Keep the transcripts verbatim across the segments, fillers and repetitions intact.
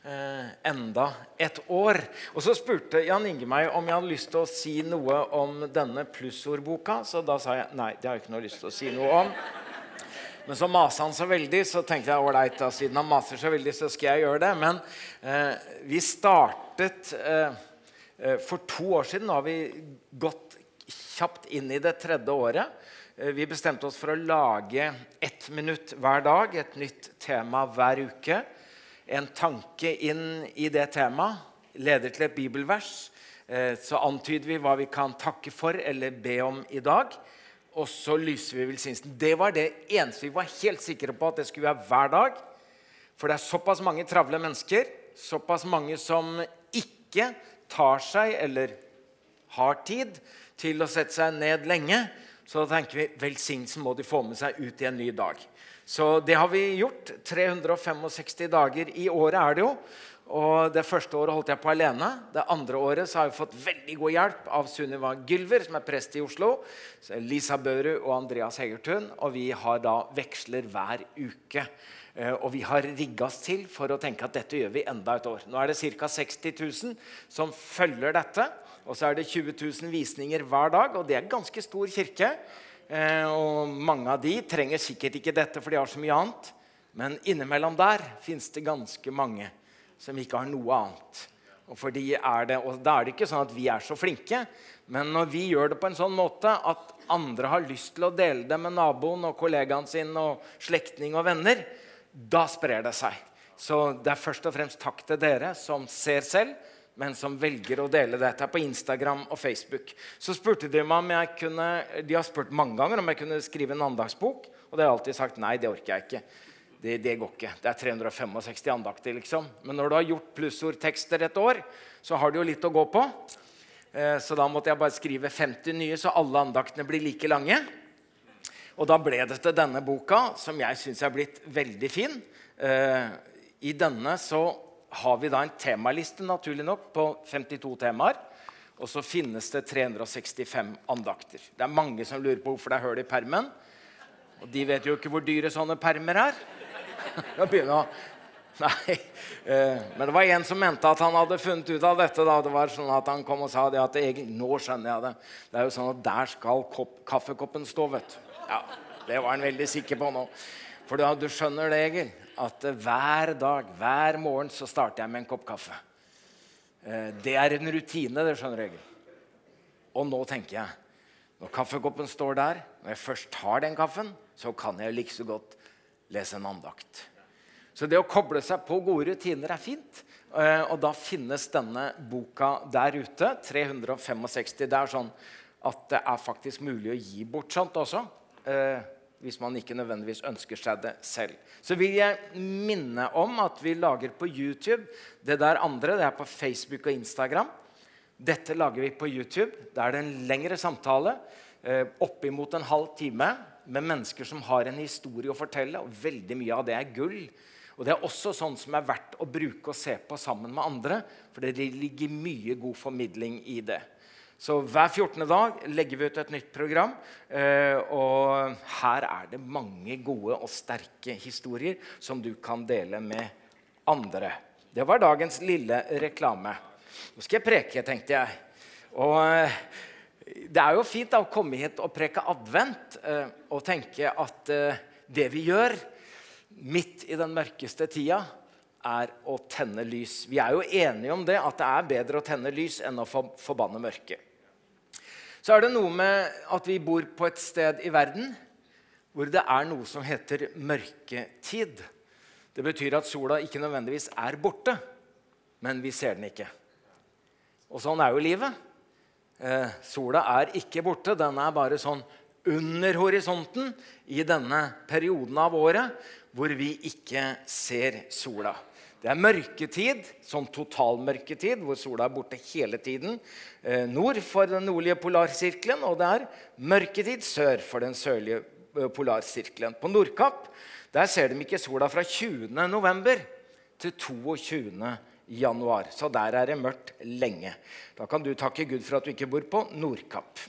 eh, enda et år. Og så spurte Jan Inge meg om jeg hadde lyst til å si noe om denne plussordboka, så da sa jeg, nei, det har jeg ikke noe lyst til å si noe om. Men så maser han så veldig, så tenkte jeg, ålreit, da, siden han maser så veldig, så skal jeg gjøre det. Men eh, vi startet, eh, eh, for to år siden, nå har vi gått kjapt inn i det tredje året. Eh, vi bestemte oss for å lage ett minutt hver dag, et nytt tema hver uke. En tanke inn i det temaet, leder til et bibelvers. Eh, så antyder vi hva vi kan takke for eller be om i dag. Og så lyser vi velsignelsen. Det var det eneste vi var helt sikre på at det skulle være hver dag. For det er såpass mange travle mennesker, såpass mange som ikke tar seg eller har tid til å sette seg ned lenge. Så da tenker vi, velsignelsen må de få med seg ut i en ny dag. Så det har vi gjort. tre hundre femogseksti dager i året er det jo. Og det første året holdt jeg på alene. Det andre året så har vi fått veldig god hjelp av Sunniva Gylver, som er prest i Oslo, Lisa Børu og Andreas Hegertun, og vi har da veksler hver uke. Og vi har rigget oss til for å tenke at dette gjør vi enda et år. Nå er det ca. seksti tusen som følger dette, og så er det tjue tusen visninger hver dag, og det er ganske stor kirke. Og mange av de trenger sikkert ikke dette, for de har så mye annet. Men innimellom der finnes det ganske mange som ikke har noe annet. Og, for de er det, og da er det ikke sånn at vi er så flinke, men når vi gjør det på en sånn måte at andre har lyst til å dele det med naboen og kollegaen sin og slektning og venner, da sprer det seg. Så det er først og fremst takk til dere som ser selv, men som velger å dele dette på Instagram og Facebook. Så spurte de meg om jeg kunne, de har spurt mange ganger om jeg kunne skrive en andagsbok, og det har jeg alltid sagt, nei, det orker jeg ikke. Det, det går ikke. Det er tre hundre femogseksti andakter, liksom. Men når du har gjort plussordtekster et år, så har du jo litt å gå på. Eh, så da måtte jeg bare skrive femti nye, så alle andaktene blir like lange. Og da ble det til denne boka, som jeg synes er blitt veldig fin. Eh, I denne så har vi da en temaliste, naturlig nok, på femtito temaer. Og så finnes det tre hundre sekstifem andakter. Det er mange som lurer på hvorfor det er høl i permen. Og de vet jo ikke hvor dyre sånne permer er. Jeg begynner å... Nei, eh, men det var en som mente at han hadde funnet ut av dette da. Det var sånn at han kom og sa det at egentlig, nå skjønner jeg det. Det er jo sånn at der skal kopp, kaffekoppen stå, vet du. Ja, det var han veldig sikker på nå. For da, du skjønner det, Egil, at hver dag, hver morgen så starter jeg med en kopp kaffe. Eh, det er en rutine, det skjønner Egil. Og nå tenker jeg, når kaffekoppen står der, når jeg først tar den kaffen, så kan jeg like så godt lese en andakt. Så det å koble seg på gode rutiner er fint. Og da finnes denne boka der ute, tre hundre femogseksti. Det er sånn at det er faktisk mulig å gi bort sånt også, hvis man ikke nødvendigvis ønsker seg det selv. Så vil jeg minne om at vi lager på YouTube. Det der andre, det er på Facebook og Instagram. Dette lager vi på YouTube. Det er en lengre samtale, oppimot en halv time, med mennesker som har en historie å fortelle, og veldig mye av det er gull. Og det er også sånn som er verdt å bruke og se på sammen med andre, for det ligger mye god formidling i det. Så hver fjortende dag legger vi ut et nytt program, og her er det mange gode og sterke historier som du kan dele med andre. Det var dagens lille reklame. Nå skal jeg preke, tenkte jeg. Og det er jo fint da, å komme hit og preke advent, og tenke at det vi gjør midt i den mørkeste tida er å tenne lys. Vi er jo enige om det, at det er bedre å tenne lys enn å forbanne mørke. Så er det noe med at vi bor på et sted i verden hvor det er noe som heter mørketid. Det betyr at sola ikke nødvendigvis er borte, men vi ser den ikke. Og sånn er jo livet. Eh, sola er ikke borte, den er bare sånn under horisonten i denne perioden av året hvor vi ikke ser sola. Det er mørketid, sånn totalmørketid, hvor sola er borte hele tiden, eh, nord for den nordlige polarsirkelen, og det er mørketid sør for den sørlige polarsirkelen. På Nordkapp, der ser de ikke sola fra tjuende november til toogtjuende januar, så der er det mørkt lenge. Da kan du takke Gud for at du ikke bor på Nordkapp.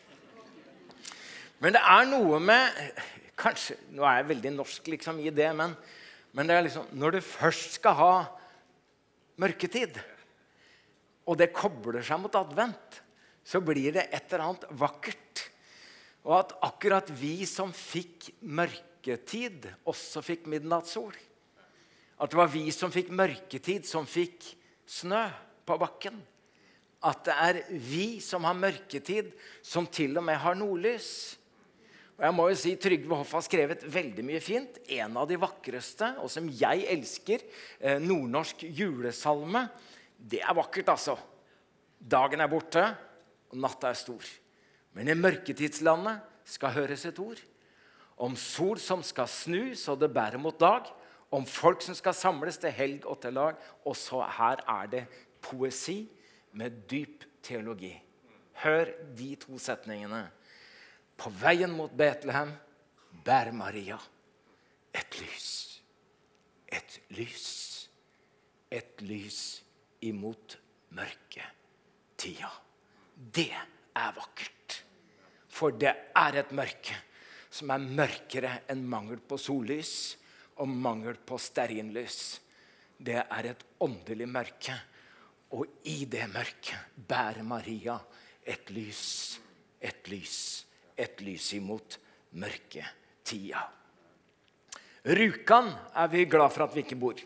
Men det er noe med, kanskje, nå er jeg veldig norsk liksom i det, men, men det er liksom, når du først skal ha mørketid, og det kobler seg mot advent, så blir det et eller annet vakkert. Og at akkurat vi som fikk mørketid, også fikk midnattssol. At det var vi som fikk mørketid, som fikk snø på bakken. At det er vi som har mørketid, som til og med har nordlys. Og jeg må jo si, Trygve Hoff har skrevet veldig mye fint. En av de vakreste, og som jeg elsker, nordnorsk julesalme. Det er vakkert, altså. Dagen er borte, og natta er stor. Men i mørketidslandet skal høres et ord. Om sol som skal snu, så det bærer mot dag. Om folk som skal samles til helg og til lag. Og så her er det poesi med dyp teologi. Hør de to setningene. På veien mot Betlehem bærer Maria et lys. Et lys. Et lys imot mørketida. Det er vakkert. For det er et mørke som er mørkere enn mangel på sollys og mangel på stearinlys. Det er et åndelig mørke. Og i det mørket bærer Maria et lys. Et lys. Et lys imot mørketida. Rjukan er vi glad for at vi ikke bor.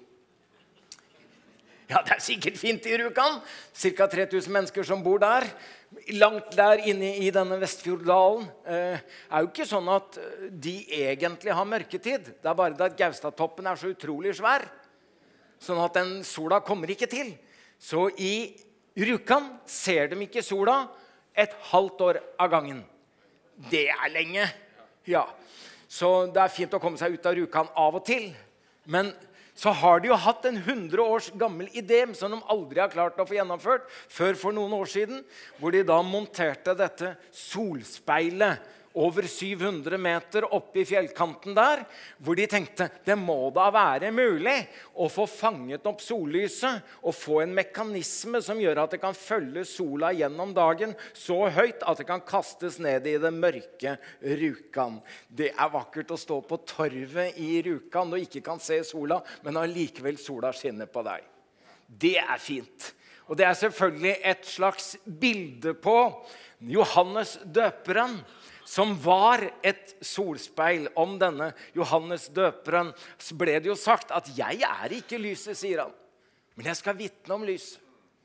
Ja, det er sikkert fint i Rjukan. Cirka tre tusen mennesker som bor der. Langt der inne i denne Vestfjorddalen. Eh, er jo ikke sånn at de egentlig har mørketid. Det er bare det at Gaustatoppen er så utrolig svær. Sånn at den sola kommer ikke til. Så i Rjukan ser de ikke sola et halvt år av gangen. Det er lenge. Ja. Så det er fint å komme seg ut av Rjukan av og til. Men så har de jo hatt en hundre års gammel idé som de aldri har klart å få gjennomført før for noen år siden, hvor de da monterte dette solspeilet over syv hundre meter oppe i fjellkanten der, hvor de tenkte, det må da være mulig å få fanget opp sollyset og få en mekanisme som gjør at det kan følge sola gjennom dagen så høyt at det kan kastes ned i det mørke Rjukan. Det er vakkert å stå på torvet i Rjukan og ikke kan se sola, men allikevel sola skinner på deg. Det er fint. Og det er selvfølgelig et slags bilde på Johannes døperen, som var et solspeil. Om denne Johannes døperen så ble det jo sagt at jeg er ikke lyset, sier han, men jeg skal vitne om lyset.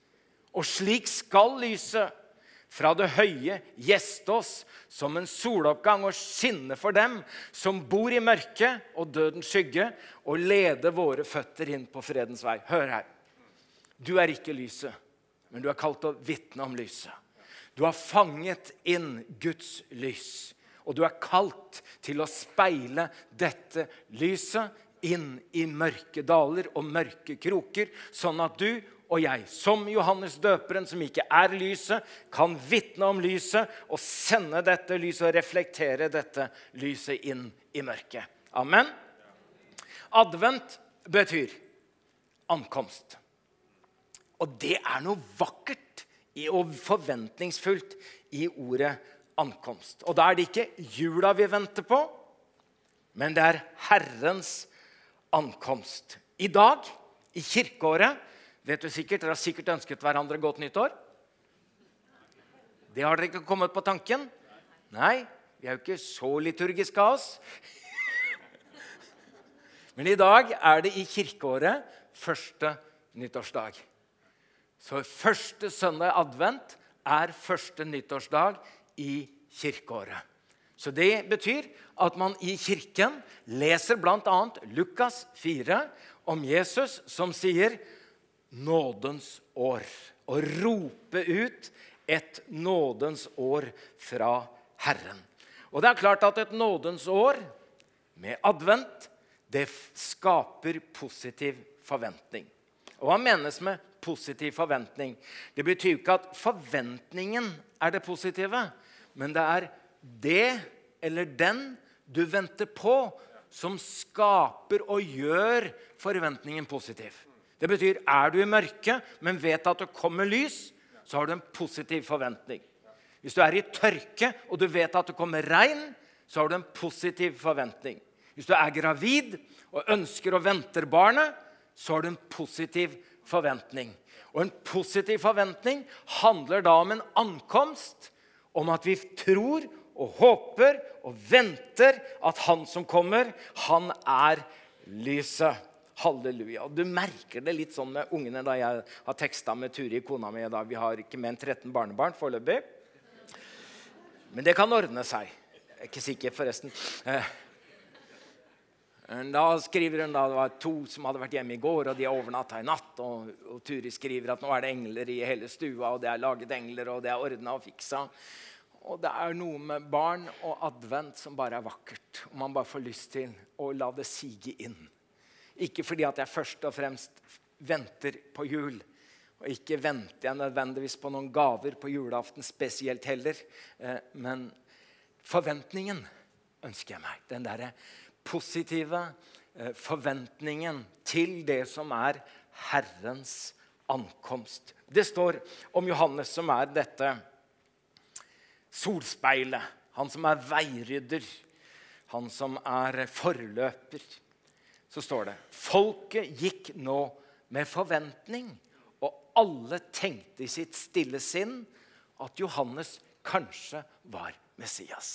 Og slik skal lyset fra det høye gjeste oss som en soloppgang og skinne for dem som bor i mørket og dødens skygge, og lede våre føtter inn på fredens vei. Hør her. Du er ikke lyset, men du er kalt å vitne om lyset. Du har fanget inn Guds lys, og du er kalt til å speile dette lyset inn i mørke daler og mørke kroker, sånn at du og jeg, som Johannes døperen, som ikke er lyset, kan vitne om lyset og sende dette lyset og reflektere dette lyset inn i mørket. Amen. Advent betyr ankomst. Og det er noe vakkert og forventningsfullt i ordet ankomst. Og da er det ikke jula vi venter på, men det er Herrens ankomst. I dag, i kirkeåret, vet du sikkert, dere har sikkert ønsket hverandre godt nyttår. Det har dere ikke kommet på tanken? Nei, vi er jo ikke så liturgiske av oss. Men i dag er det i kirkeåret første nyttårsdag. Så første søndag advent er første nyttårsdag i kirkeåret. Så det betyr at man i kirken leser blant annet Lukas fire om Jesus som sier nådens år, og roper ut et nådens år fra Herren. Og det er klart at et nådens år med advent, det skaper positiv forventning. Og hva menes med positiv forventning? Det betyr ikke at forventningen er det positive, men det er det eller den du venter på som skaper og gjør forventningen positiv. Det betyr, er du i mørke, men vet at det kommer lys, så har du en positiv forventning. Hvis du er i tørke, og du vet at det kommer regn, så har du en positiv forventning. Hvis du er gravid og ønsker og venter barnet, så har du en positiv forventning. Og en positiv forventning handler da om en ankomst, om at vi tror og håper og venter at han som kommer, han er lyset. Halleluja. Og du merker det litt sånn med ungene da jeg har tekstet med Turi, kona mi, da vi har ikke mer enn tretten barnebarn foreløpig. Men det kan ordne seg. Jeg er ikke sikker forresten. Da skriver hun da, det var to som hadde vært hjemme i går, og de har overnattet i natt, og, og Turi skriver at nå er det engler i hele stua, og det er laget engler, og det er ordnet og fiksa. Og det er noe med barn og advent som bare er vakkert, og man bare får lyst til å la det sige inn. Ikke fordi at jeg først og fremst venter på jul, og ikke venter jeg nødvendigvis på noen gaver på julaften spesielt heller, men forventningen ønsker jeg meg. Den der positive forventningen til det som er Herrens ankomst. Det står om Johannes som er dette solspeilet, han som er veirydder, han som er forløper. Så står det, folket gikk nå med forventning, og alle tenkte i sitt stille sinn at Johannes kanskje var Messias.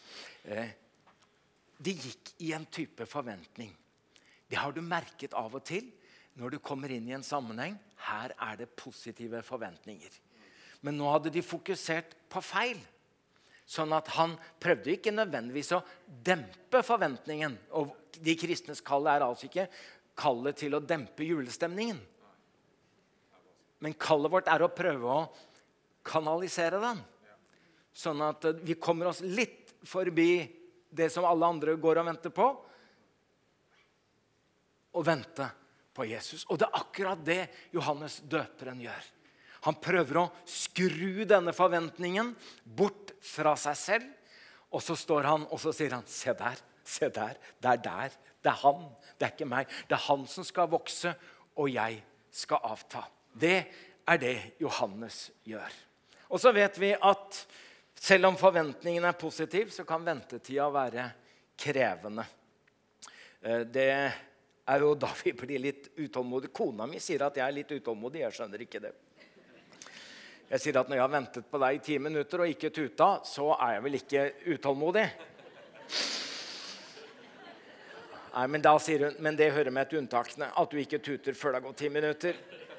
De gikk i en type forventning. Det har du merket av og til når du kommer inn i en sammenheng. Her er det positive forventninger. Men nå hadde de fokusert på feil. Sånn at han prøvde ikke nødvendigvis å dempe forventningen. Og de kristnes kall er altså ikke kallet til å dempe julestemningen. Men kallet vårt er å prøve å kanalisere den. Sånn at vi kommer oss litt forbi det som alle andre går og venter på. Og vente på Jesus. Og det er akkurat det Johannes døperen gjør. Han prøver å skru denne forventningen bort fra seg selv. Og så står han, og så sier han, se der, se der, det er der. Det er han, det er ikke meg. Det er han som skal vokse, og jeg skal avta. Det er det Johannes gjør. Og så vet vi at selv om forventningen er positiv, så kan ventetida være krevende. Det er jo da vi blir litt utålmodige. Kona mi sier at jeg er litt utålmodig, jeg skjønner ikke det. Jeg sier at når jeg har ventet på deg i ti minutter og ikke tuta, så er jeg vel ikke utålmodig. Nei, men da sier hun, men det hører med til unntakene, at du ikke tuter før det har gått ti minutter.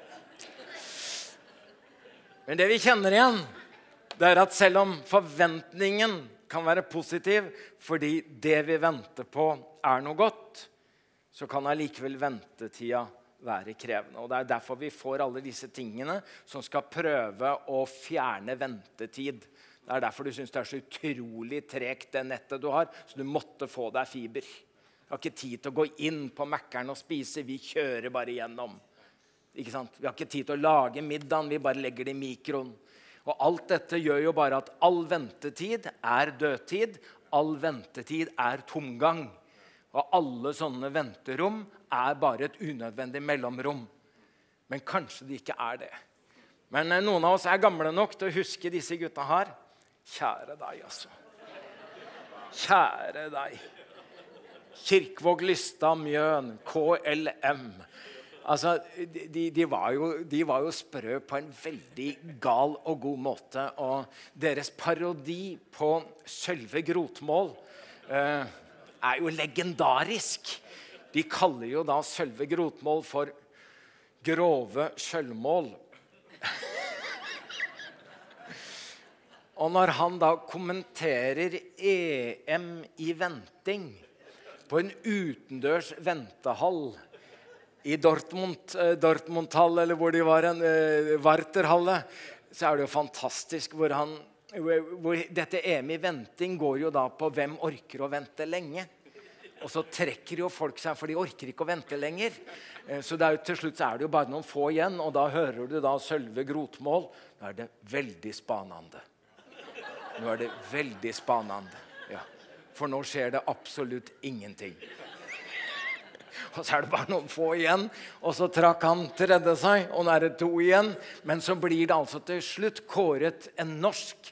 Men det vi kjenner igjen, det er at selv om forventningen kan være positiv, fordi det vi venter på er noe godt, så kan allikevel ventetida være krevende. Og det er derfor vi får alle disse tingene som skal prøve å fjerne ventetid. Det er derfor du synes det er så utrolig tregt det nettet du har, så du måtte få deg fiber. Vi har ikke tid til å gå inn på Mækkern og spise, vi kjører bare gjennom. Ikke sant? Vi har ikke tid til å lage middagen, vi bare legger det i mikroen. Og alt dette gjør jo bare at all ventetid er dødtid, all ventetid er tomgang. Og alle sånne venterom er bare et unødvendig mellomrom. Men kanskje det ikke er det. Men noen av oss er gamle nok til å huske disse gutta her. Kjære deg, altså. Kjære deg. Kirkvåg, Lystad, Mjøn, K L M. Altså, de, de, var jo, de var jo sprø på en veldig gal og god måte. Og deres parodi på Sølve Grotmål eh, er jo legendarisk. De kaller jo da Sølve Grotmål for grove sølvmål. Og når han da kommenterer E M i venting på en utendørs ventehall i Dortmund, Dortmundhall, eller hvor de var en Warterhalle, så er det jo fantastisk hvor han, hvor dette E M i venting går jo da på hvem orker å vente lenge. Og så trekker jo folk seg, for de orker ikke å vente lenger. Så det er jo, til slutt så er det jo bare noen få igjen, og da hører du da Sølve Grotmål. Da er det veldig spanende. Nå er det veldig spanende. Ja. For nå skjer det absolutt ingenting. Og så er det bare noen få igjen, og så trakk han til redde seg, og nå er det to igjen. Men så blir det altså til slutt kåret en norsk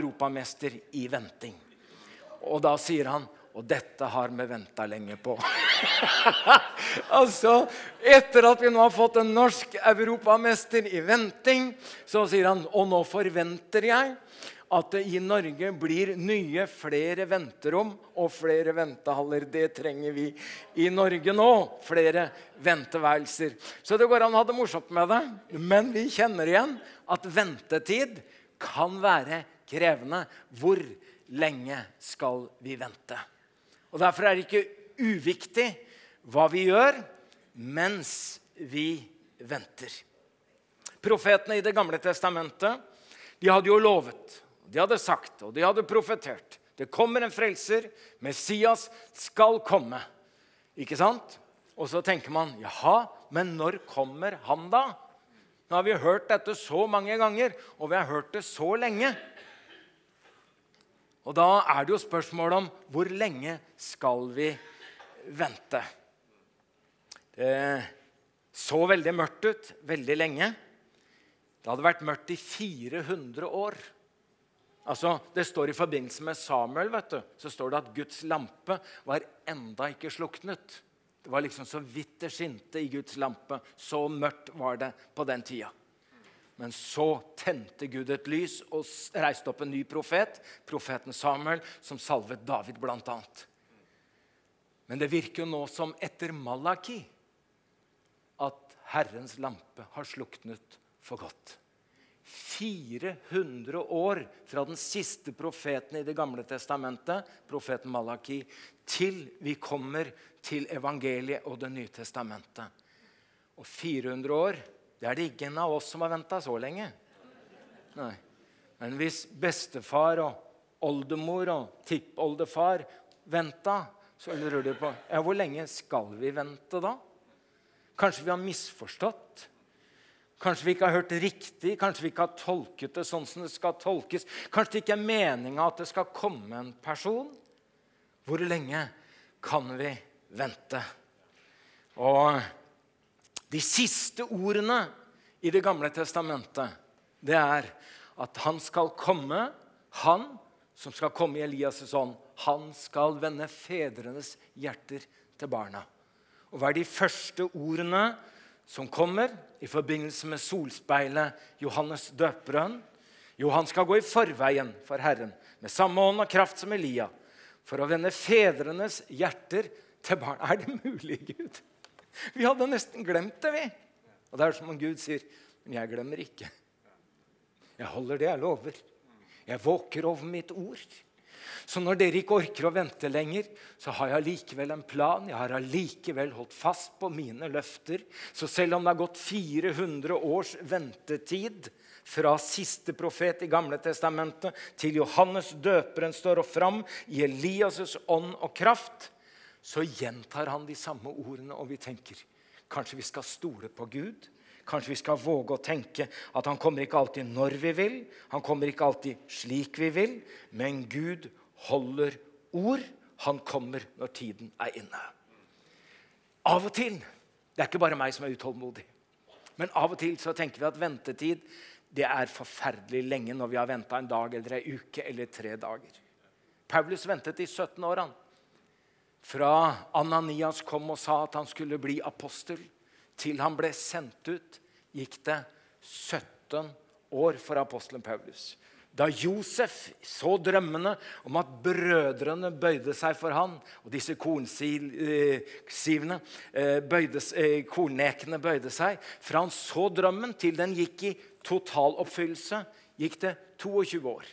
europamester i venting. Og da sier han, og dette har vi ventet lenge på. Altså, etter at vi nå har fått en norsk europamester i venting, så sier han, og nå forventer jeg at det i Norge blir nye, flere venterom og flere ventehaller. Det trenger vi i Norge nå, flere venteværelser. Så det går an å ha det morsomt med det, men vi kjenner igjen at ventetid kan være krevende. Hvor lenge skal vi vente? Og derfor er det ikke uviktig hva vi gjør mens vi venter. Profetene i det gamle testamentet, de hadde jo lovet, de hadde sagt, og de hadde profetert. Det kommer en frelser, Messias skal komme. Ikke sant? Og så tenker man, jaha, men når kommer han da? Nå har vi hørt dette så mange ganger, og vi har hørt det så lenge. Og da er det jo spørsmål om hvor lenge skal vi vente. Det så veldig mørkt ut, veldig lenge. Det hadde vært mørkt i fire hundre år. Altså, det står i forbindelse med Samuel, vet du, så står det at Guds lampe var enda ikke sluknet. Det var liksom så vidt det skinte i Guds lampe. Så mørkt var det på den tida. Men så tente Gud et lys og reiste opp en ny profet, profeten Samuel, som salvet David blant annet. Men det virker jo nå som etter Malaki at Herrens lampe har sluknet for godt. fire hundre år fra den siste profeten i det gamle testamentet, profeten Malaki, til vi kommer til evangeliet og det nye testamentet. Og fire hundre år, det er det ikke en av oss som har ventet så lenge. Nei. Men hvis bestefar og oldemor og tippoldefar ventet, så lurer du på, ja, hvor lenge skal vi vente da? Kanskje vi har misforstått? Kanskje vi ikke har hørt riktig, kanskje vi ikke har tolket det sånn som det skal tolkes. Kanskje det ikke er meningen at det skal komme en person. Hvor lenge kan vi vente? Og de siste ordene i det gamle testamentet, det er at han skal komme, han som skal komme i Elias' ånd, han skal vende fedrenes hjerter til barna. Og hva er de første ordene som kommer i forbindelse med solspeilet Johannes døperen? Jo, han skal gå i forveien for Herren med samme ånd og kraft som Elia, for å vende fedrenes hjerter til barn. Er det mulig, Gud? Vi hadde nesten glemt det, vi. Og det er som om Gud sier, men jeg glemmer ikke. Jeg holder det jeg lover. Jeg våker over mitt ord. Så når dere ikke orker å vente lenger, så har jeg likevel en plan. Jeg har likevel holdt fast på mine løfter. Så selv om det har gått fire hundre års ventetid fra siste profet i gamle testamentet til Johannes døperen står og fram i Elias' ånd og kraft, så gjentar han de samme ordene, og vi tenker, kanskje vi skal stole på Gud? Kanskje vi skal våge å tenke at han kommer ikke alltid når vi vil, han kommer ikke alltid slik vi vil, men Gud holder ord, han kommer når tiden er inne. Av og til, det er ikke bare meg som er utålmodig, men av og til så tenker vi at ventetid, det er forferdelig lenge når vi har ventet en dag eller en uke eller tre dager. Paulus ventet i sytten år han. Fra Ananias kom og sa at han skulle bli apostel, til han ble sendt ut, gikk det sytten år for apostelen Paulus. Da Josef så drømmene om at brødrene bøyde seg for han, og disse kornsivene, bøyde, kornnekene bøyde seg, fra han så drømmen til den gikk i totaloppfyllelse, gikk det tjueto år.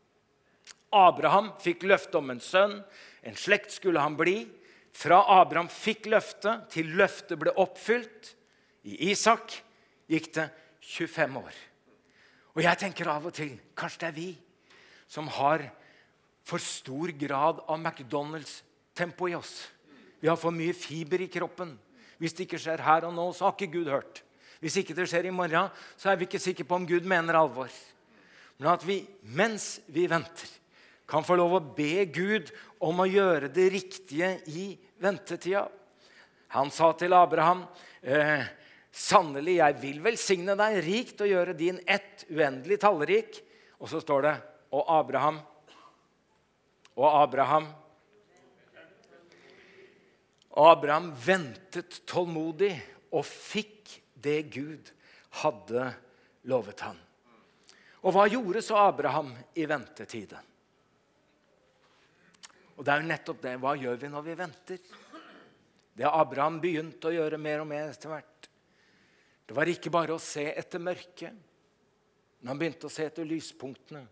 Abraham fikk løfte om en sønn, en slekt skulle han bli. Fra Abraham fikk løfte til løftet ble oppfylt. I Isak gikk det tjuefem år. Og jeg tenker av og til, kanskje det er vi som har for stor grad av McDonald's-tempo i oss. Vi har for mye fiber i kroppen. Hvis det ikke skjer her og nå, så har ikke Gud hørt. Hvis ikke det skjer i morgen, så er vi ikke sikre på om Gud mener alvor. Men at vi, mens vi venter, kan få lov å be Gud om å gjøre det riktige i ventetida. Han sa til Abraham, eh, sannelig, jeg vil velsigne deg rikt og gjøre din ett uendelig tallrik. Og så står det, og Abraham, og Abraham, Og Abraham ventet tålmodig og fikk det Gud hadde lovet han. Og hva gjorde så Abraham i ventetiden? Og det er jo nettopp det. Hva gjør vi når vi venter? Det har Abraham begynt å gjøre mer og mer etter hvert. Det var ikke bare å se etter mørket, men han begynte å se etter lyspunktene.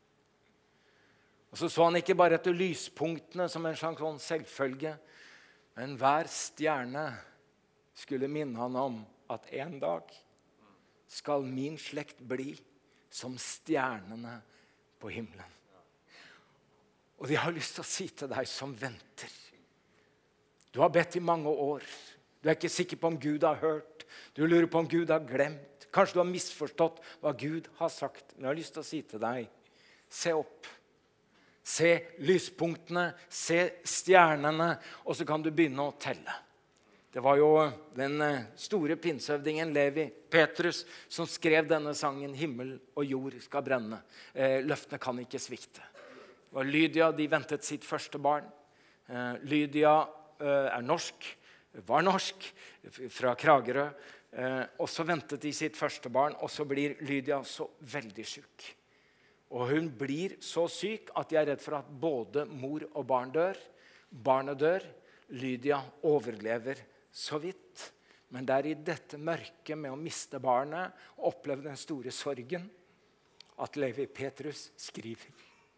Og så så han ikke bare etter lyspunktene som en slags sånn selvfølge, men hver stjerne skulle minne han om at en dag skal min slekt bli som stjernene på himmelen. Og de har lyst til å si til deg som venter. Du har bedt i mange år. Du er ikke sikker på om Gud har hørt. Du lurer på om Gud har glemt. Kanskje du har misforstått hva Gud har sagt. Men jeg har lyst til å si til deg, se opp. Se lyspunktene, se stjernene, og så kan du begynne å telle. Det var jo den store pinsehøvdingen Levi Petrus som skrev denne sangen, Himmel og jord skal brenne. Eh, løftene kan ikke svikte. Det var Lydia, de ventet sitt første barn. Eh, Lydia eh, er norsk, var norsk, fra Kragerø. Eh, og så ventet de sitt første barn, og så blir Lydia så veldig syk. Og hun blir så syk at de er redd for at både mor og barn dør. Barnet dør. Lydia overlever så vidt. Men det er i dette mørket med å miste barnet og oppleve den store sorgen at Levi Petrus skriver.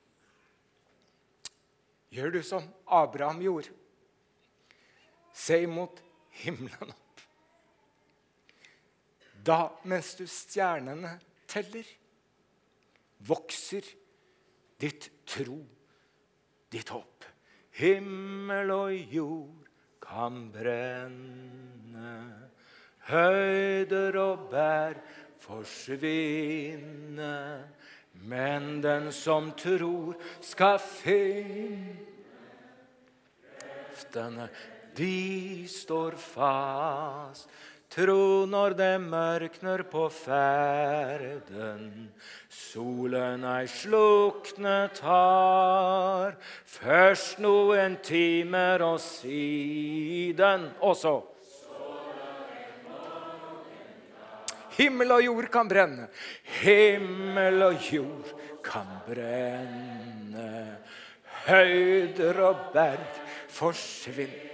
Gjør du som Abraham gjorde. Se mot himmelen opp. Da, mens du stjernene teller, vokser ditt tro, ditt håp. Himmel og jord kan brenne, høyder og bær forsvinne, men den som tror skal finne løftene, de står fast. Tro når det mørkner på ferden, solen ei sluknet har, først noen timer og siden, og så himmel og jord kan brenne, himmel og jord kan brenne, høyder og berg forsvinner.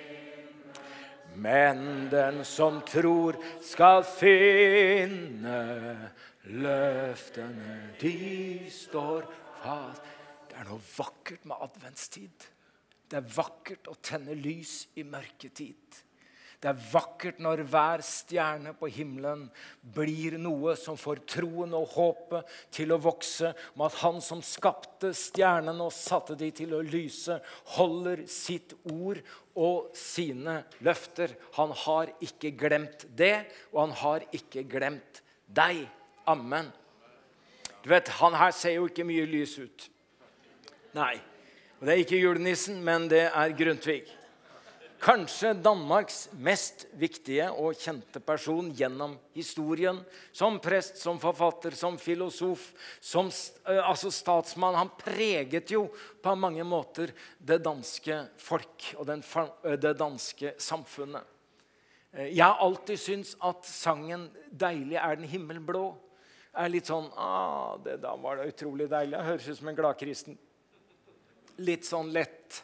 Men den som tror skal finne løftene, de står fast. Det er noe vakkert med adventstid. Det er vakkert å tenne lys i mørketid. Det er vakkert når hver stjerne på himmelen blir noe som får troen og håpet til å vokse, om at han som skapte stjernene og satte de til å lyse, holder sitt ord og sine løfter. Han har ikke glemt det, og han har ikke glemt deg. Amen. Du vet, han her ser jo ikke mye lys ut. Nei, og det er ikke julenissen, men det er Grundtvig. Kanskje Danmarks mest viktige og kjente person gjennom historien. Som prest, som forfatter, som filosof, som altså statsmann. Han preget jo på mange måter det danske folk og den, det danske samfunnet. Jeg har alltid syntes at sangen «Deilig er den himmelblå» er litt sånn, ah, det da var det utrolig deilig. Det høres ut som en gladkristen. Litt sånn lett.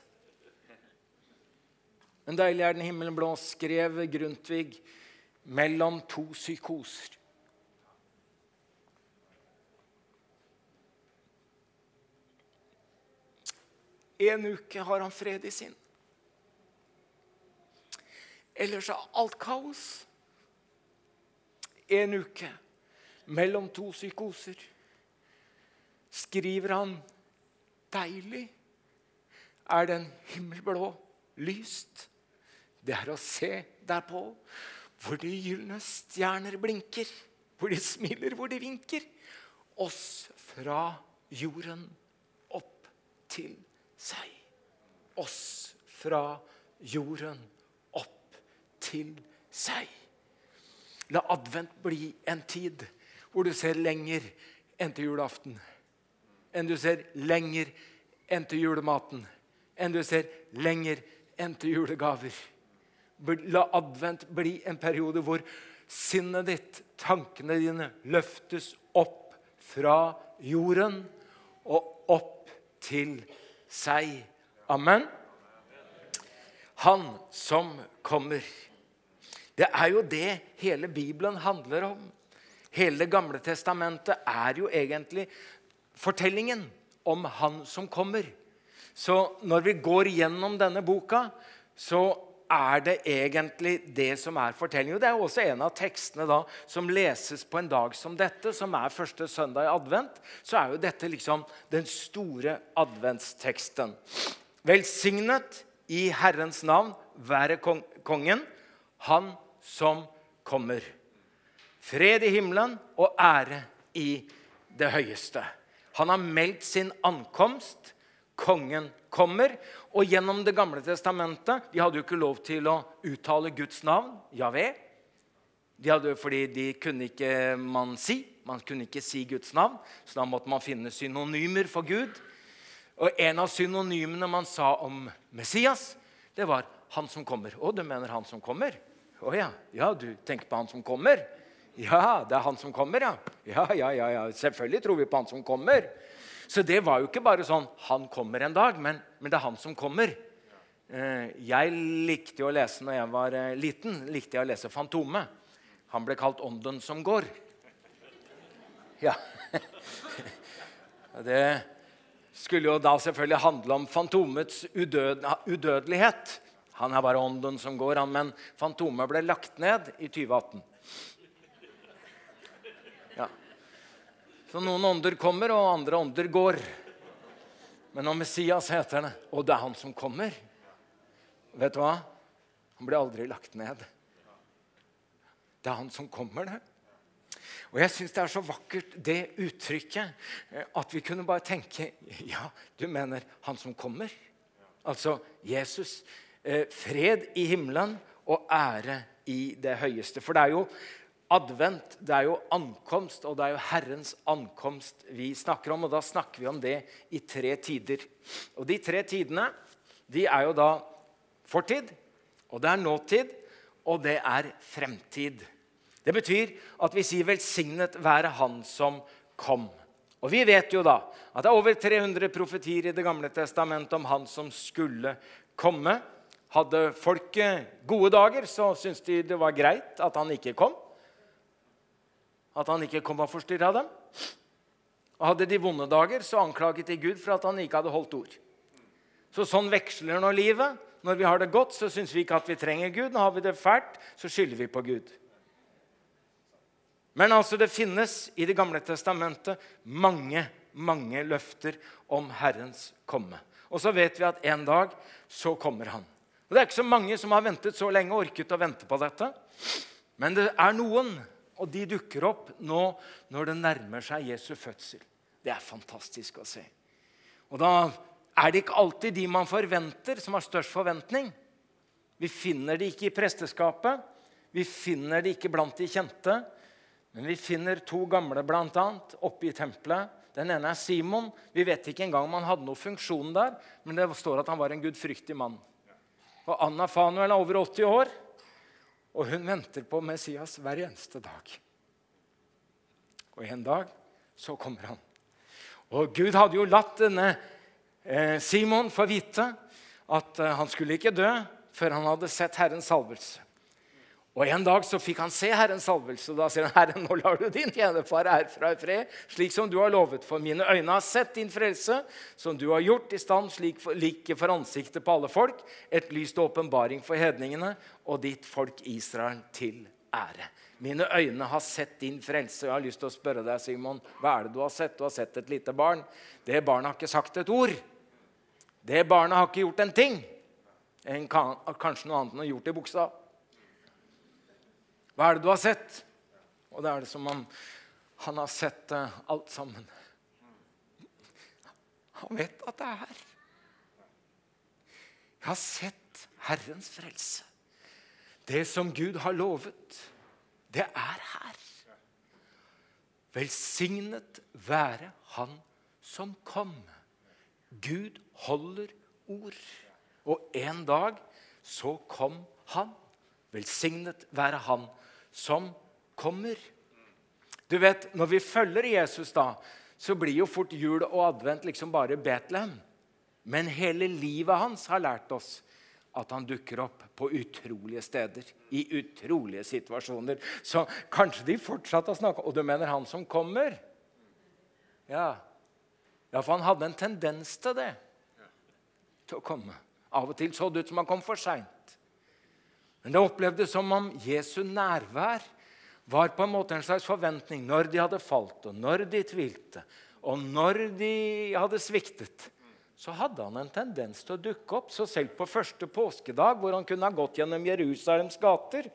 Men deilig er den himmelen blå, skrev Grundtvig mellom to psykoser. En uke har han fred i sin. Ellers er alt kaos. En uke mellom to psykoser skriver han, deilig er den himmelblå lyst. Det er å se derpå, hvor de gyllene stjerner blinker, hvor de smiler, hvor de vinker, oss fra jorden opp til seg. Oss fra jorden opp til seg. La advent bli en tid hvor du ser lenger enn til julaften, enn du ser lenger enn til julematen, enn du ser lenger enn til julegaver. La advent bli en periode hvor sinnet ditt, tankene dine, løftes opp fra jorden og opp til seg. Amen. Han som kommer. Det er jo det hele Bibelen handler om. Hele Det gamle testamentet er jo egentlig fortellingen om han som kommer. Så når vi går gjennom denne boka, så er det egentlig det som er fortellingen. Det er også en av tekstene da, som leses på en dag som dette, som er første søndag i advent. Så er jo dette liksom den store adventsteksten. Velsignet i Herrens navn være kongen, han som kommer. Fred i himmelen og ære i det høyeste. Han har meldt sin ankomst. Kongen kommer. Og gjennom Det gamle testamentet, de hadde jo ikke lov til å uttale Guds navn, Jahve. De hadde, fordi de kunne ikke man si. Man kunne ikke si Guds navn. Så da måtte man finne synonymer for Gud. Og en av synonymene man sa om Messias, det var han som kommer. Å, du mener han som kommer? Å ja, ja, du tenker på han som kommer? Ja, det er han som kommer, ja. Ja, ja, ja, ja. Selvfølgelig tror vi på han som kommer. Så det var jo ikke bare sånn, han kommer en dag, men, men det er han som kommer. Jeg likte jo å lese når jeg var liten, likte jeg å lese Fantomet. Han ble kalt ånden som går. Ja. Det skulle jo da selvfølgelig handle om Fantomets udød, udødelighet. Han er bare ånden som går, han, men Fantomet ble lagt ned i tjue atten. Ja. Så noen ånder kommer, og andre ånder går. Men når Messias heter det, og det er han som kommer, vet du hva? Han blir aldri lagt ned. Det er han som kommer det. Og jeg synes det er så vakkert, det uttrykket, at vi kunne bare tenke, ja, du mener han som kommer? Altså Jesus, fred i himmelen og ære i det høyeste. For det er jo advent, det er jo ankomst, og det er jo Herrens ankomst vi snakker om, og da snakker vi om det i tre tider. Og de tre tidene, de er jo da fortid, og det er nåtid, og det er fremtid. Det betyr at vi sier velsignet være han som kom. Og vi vet jo da at det er over tre hundre profetier i Det gamle testamentet om han som skulle komme. Hadde folket gode dager, så syntes de det var greit at han ikke kom. At han ikke kom og forstyrret dem. Og hadde de vonde dager, så anklaget de Gud for at han ikke hadde holdt ord. Så sånn veksler nå livet. Når vi har det godt, så synes vi ikke at vi trenger Gud. Når har vi det fælt, så skylder vi på Gud. Men altså det finnes i Det gamle testamentet mange, mange løfter om Herrens komme. Og så vet vi at en dag så kommer han. Og det er ikke så mange som har ventet så lenge og orket å vente på dette. Men det er noen, og de dukker opp nå når det nærmer seg Jesu fødsel. Det er fantastisk å se. Og da er det ikke alltid de man forventer som har størst forventning. Vi finner det ikke i presteskapet. Vi finner det ikke blant de kjente. Men vi finner to gamle blant annet oppe i tempelet. Den ene er Simon. Vi vet ikke engang om han hadde noen funksjon der, men det står at han var en gudfryktig mann. Og Anna Fanuel er over åtti år, og hun venter på Messias hver eneste dag. Og en dag så kommer han. Og Gud hadde jo latt denne eh, Simon få vite at eh, han skulle ikke dø før han hadde sett Herrens salvelse. Og en dag så fikk han se Herrens salvelse, og da sier han, Herre, nå lar du din tjenerfar herfra i fred, slik som du har lovet, for mine øyne har sett din frelse, som du har gjort i stand, slik for, like for ansiktet på alle folk, et lyst åpenbaring for hedningene, og ditt folk Israel til ære. Mine øyne har sett din frelse, og jeg har lyst til å spørre deg, Simon, hva er det du har sett? Du har sett et lite barn. Det barnet har ikke sagt et ord. Det barnet har ikke gjort en ting. En kan, kanskje noe annet enn å gjort i buksa. Hva er det du har sett? Og det er det som om han har sett uh, alt sammen. Han vet at det er her. Jeg har sett Herrens frelse. Det som Gud har lovet, det er her. Velsignet være han som kom. Gud holder ord. Og en dag så kom han. Velsignet være han som kommer. Du vet, når vi følger Jesus da, så blir jo fort jul og advent liksom bare Betlehem. Men hele livet hans har lært oss at han dukker opp på utrolige steder, i utrolige situasjoner. Så kanskje de fortsatte å snakke, og du mener han som kommer? Ja, ja for han hadde en tendens til det, til å komme. Av og til så det ut som han kom for sent. Men det opplevdes som om Jesu nærvær var på en måte en slags forventning når de hadde falt, og når de tvilte, og når de hadde sviktet. Så hadde han en tendens til å dukke opp. Så selv på første påskedag, hvor han kunne ha gått gjennom Jerusalems gater,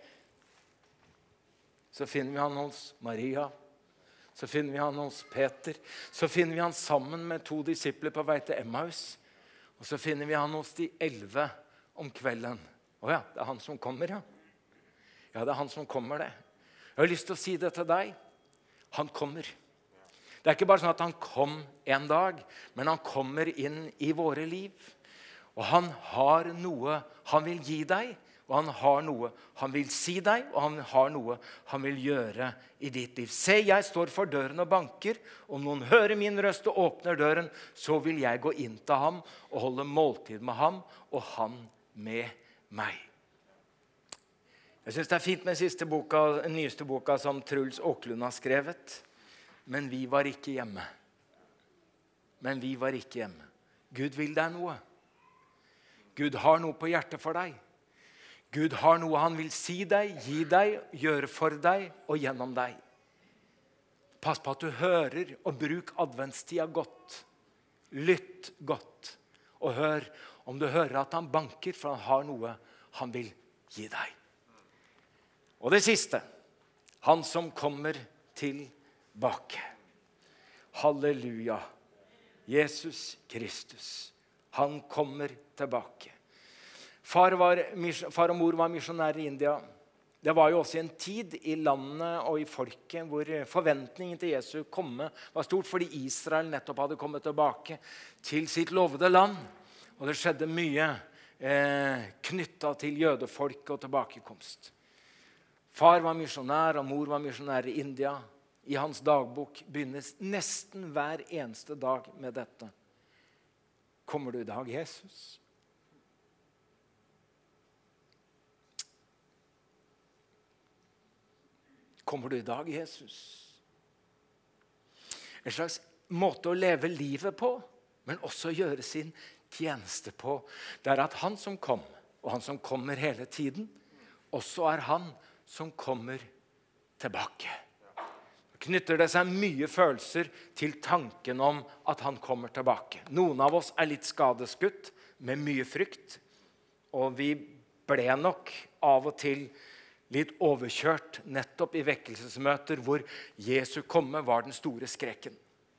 så finner vi han hos Maria, så finner vi han hos Peter, så finner vi han sammen med to disipler på vei til Emmaus, og så finner vi han hos de elleve om kvelden. Å ja, det er han som kommer, ja. Ja, det er han som kommer, det. Jeg har lyst til å si det til deg. Han kommer. Det er ikke bare sånn at han kom en dag, men han kommer inn i våre liv. Og han har noe han vil gi deg, og han har noe han vil si deg, og han har noe han vil gjøre i ditt liv. Se, jeg står for døren og banker. Om noen hører min røst og åpner døren, så vil jeg gå inn til ham og holde måltid med ham, og han med meg. Jeg synes det er fint med den siste boka, den nyeste boka som Truls Åklund har skrevet. Men vi var ikke hjemme. Men vi var ikke hjemme. Gud vil deg noe. Gud har noe på hjertet for deg. Gud har noe han vil si deg, gi deg, gjøre for deg og gjennom deg. Pass på at du hører, og bruk adventstida godt. Lytt godt. Og hør om du hører at han banker, for han har noe han vil gi deg. Og det siste. Han som kommer til bak. Halleluja. Jesus Kristus. Han kommer tilbake. Far, var, far og mor var misjonærer i India. Det var jo også en tid i landet og i folket hvor forventningen til Jesu komme var stort, fordi Israel nettopp hadde kommet tilbake til sitt lovede land. Og det skjedde mye eh, knyttet til jødefolk og tilbakekomst. Far var misjonær, og mor var misjonær i India. I hans dagbok begynnes nesten hver eneste dag med dette. Kommer du i dag, Jesus? Kommer du i dag, Jesus? En slags måte å leve livet på, men også gjøre sin tjeneste på. Det er at han som kom, og han som kommer hele tiden, også er han som kommer tilbake. Knytter det seg mye følelser til tanken om at han kommer tilbake. Noen av oss er litt skadeskutt med mye frykt, og vi ble nok av og til litt overkjørt nettopp i vekkelsesmøter hvor Jesu komme var den store skrekken.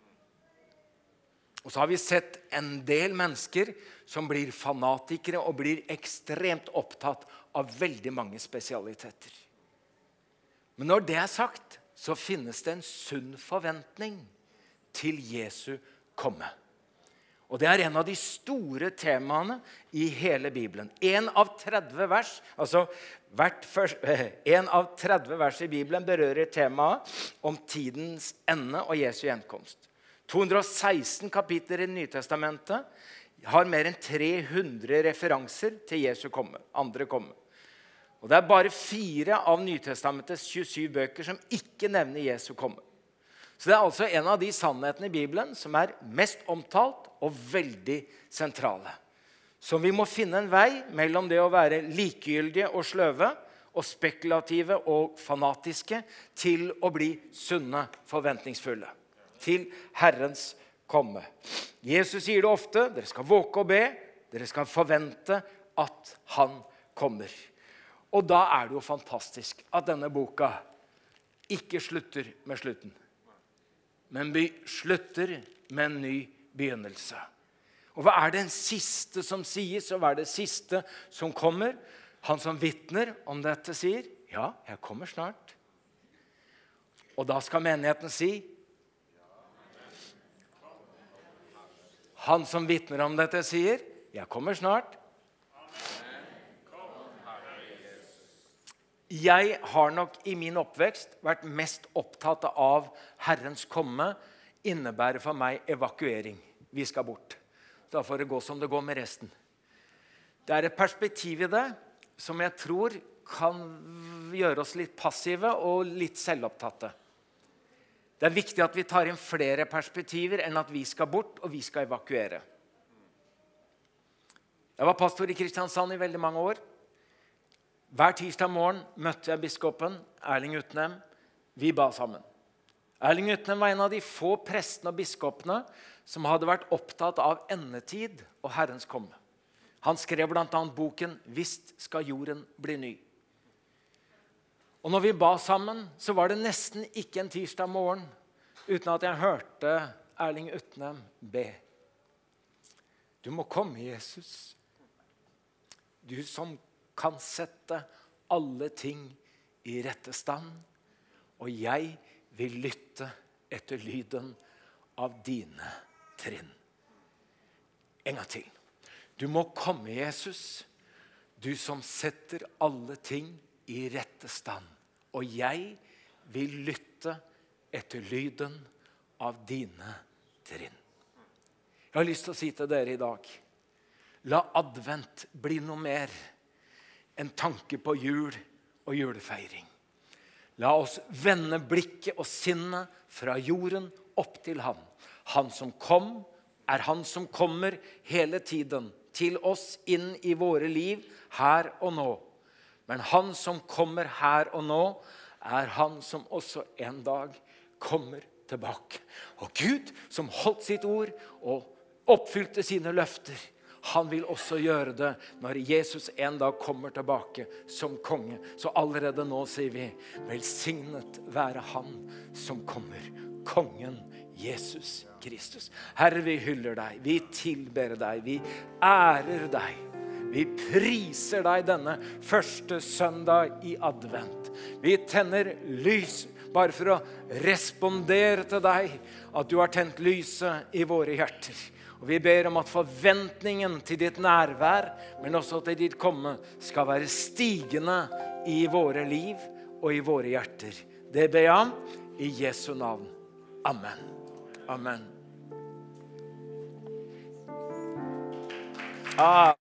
Og så har vi sett en del mennesker som blir fanatikere og blir ekstremt opptatt av veldig mange spesialiteter. Men når det er sagt, så finnes det en sunn forventning til Jesu komme. Og det er en av de store temaene i hele Bibelen. En av tretti vers, altså hvert først, en av tretti vers i Bibelen berører temaet om tidens ende og Jesu gjenkomst. to hundre og seksten kapitler i Det nye testamentet har mer enn tre hundre referanser til Jesu komme, andre komme. Og det er bare fire av Nytestamentets tjuesyv bøker som ikke nevner Jesu komme. Så det er altså en av de sannhetene i Bibelen som er mest omtalt og veldig sentrale. Så vi må finne en vei mellom det å være likegyldige og sløve, og spekulative og fanatiske, til å bli sunne, forventningsfulle. Til Herrens komme. Jesus sier det ofte, dere skal våke og be, dere skal forvente at han kommer. Og da er det jo fantastisk at denne boka ikke slutter med slutten, men vi slutter med en ny begynnelse. Og hva er det en siste som sies, og hva er det siste som kommer? Han som vitner om dette sier, ja, jeg kommer snart. Og da skal menigheten si, han som vitner om dette sier, jeg kommer snart. Jeg har nok i min oppvekst vært mest opptatt av Herrens komme, innebærer for meg evakuering. Vi skal bort. Da får det gå som det går med resten. Det er et perspektiv i det som jeg tror kan gjøre oss litt passive og litt selvopptatte. Det er viktig at vi tar inn flere perspektiver enn at vi skal bort og vi skal evakuere. Jeg var pastor i Kristiansand i veldig mange år. Hver tirsdag morgen møtte jeg biskopen, Erling Utnem. Vi ba sammen. Erling Utnem var en av de få prestene og biskopene som hadde vært opptatt av endetid og Herrens komme. Han skrev blant annet boken «Visst skal jorden bli ny». Og når vi ba sammen, så var det nesten ikke en tirsdag morgen uten at jeg hørte Erling Utnem be. Du må komme, Jesus. Du som kan sette alle ting i rette stand, og jeg vil lytte etter lyden av dine trinn. En gang til. Du må komme, Jesus, du som setter alle ting i rette stand, og jeg vil lytte etter lyden av dine trinn. Jeg har lyst til å si til dere i dag, la advent bli noe mer enn tanke på jul og julefeiring. La oss vende blikket og sinnet fra jorden opp til han. Han som kom, er han som kommer hele tiden til oss inn i våre liv her og nå. Men han som kommer her og nå, er han som også en dag kommer tilbake. Og Gud som holdt sitt ord og oppfylte sine løfter, han vil også gjøre det når Jesus en dag kommer tilbake som konge. Så allerede nå sier vi, velsignet være han som kommer, kongen Jesus Kristus. Herre, vi hyller deg, vi tilber deg, vi ærer deg. Vi priser deg denne første søndag i advent. Vi tenner lys bare for å respondere til deg at du har tent lyset i våre hjerter. Og vi ber om at forventningen til ditt nærvær, men også til ditt komme, skal være stigende i våre liv og i våre hjerter. Det ber jeg om i Jesu navn. Amen. Amen. Ah.